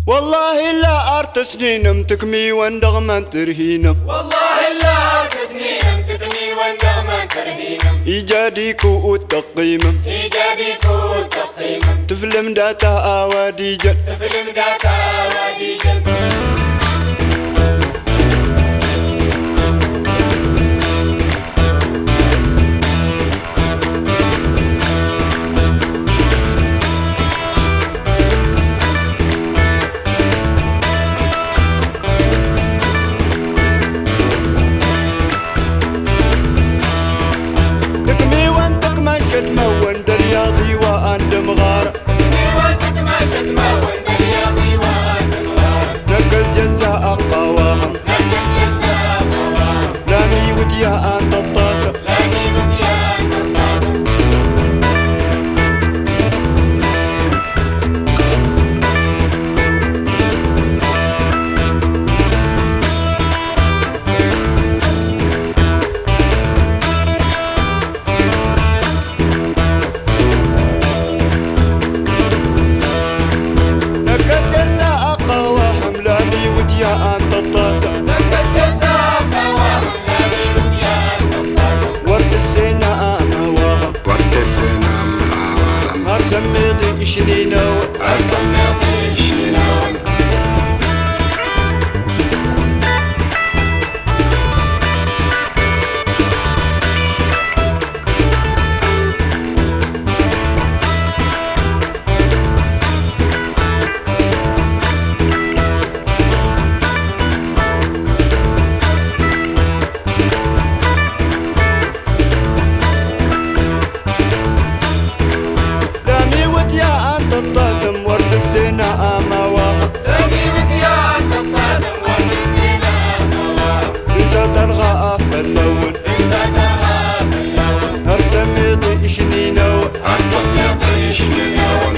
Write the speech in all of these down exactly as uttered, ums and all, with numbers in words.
والله لا أرت سنينم تكمي واندغمان ترهينم والله لا أرت سنينم تكمي واندغمان ترهينم إيجاديكو التقيمم إيجاديكو التقيمم تفلم داتا آوادي جل تفلم داتا آوادي جل مون درياضي وأنت مغارة تكمي وانتك ما شد مون درياضي وأنت مغارة نقص جزاء قواهم نقص جزاء قواهم لامي وديا أنت الطاسة لامي وديا أنت الطاسة يا أنت الطاسة نقص جزاء قواهم لامي وديا أنت الطاسة ورد السينا مواهم ورد السينا مواهم هرسم ميضي إشنينو هرسم ميضي إشنينو الطاسم ورد السينا مواهم لامي وديا أنت الطاسم ورد السينا مواهم تنسى ترغى في اللون تنسى ترغى في اللون هرسم ميضي إشنينو هرسم ميضي إشنينو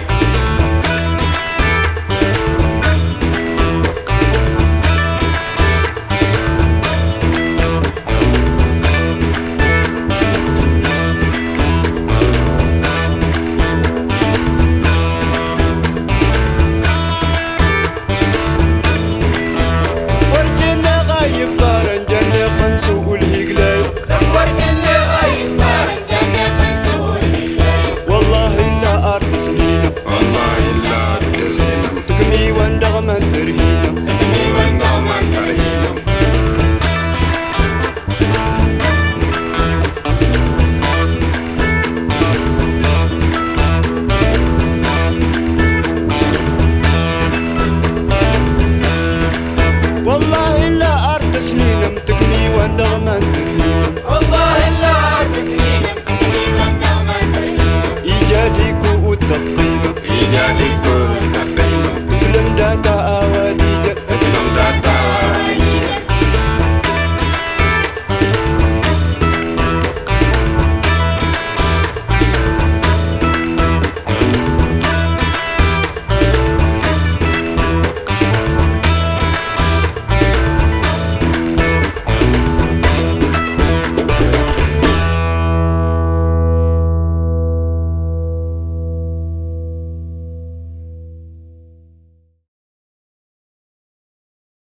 سوق الهجلاي دورت اللي غايب فارن جنة قنسو الهجلاي والله لا أرض سنينم والله لا أرت سنينم تكمي واندغمان ترهينم تكمي واندغمان ترهينم والله لا أرض سنينم تكمي واندغمان ترهينم والله لا أرت سنينم تكمي واندغمان ترهينم إيجاديكو التقيمم إيجاديكو